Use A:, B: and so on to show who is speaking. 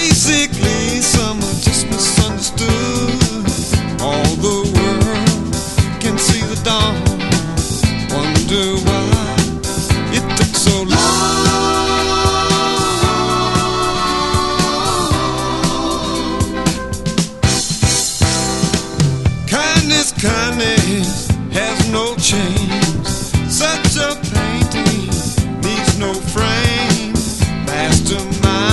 A: Basically, some are just misunderstood. All the world can see the dawn. Wonder why it took so long. Kindness has no chains. Such a painting needs no frame. Mastermind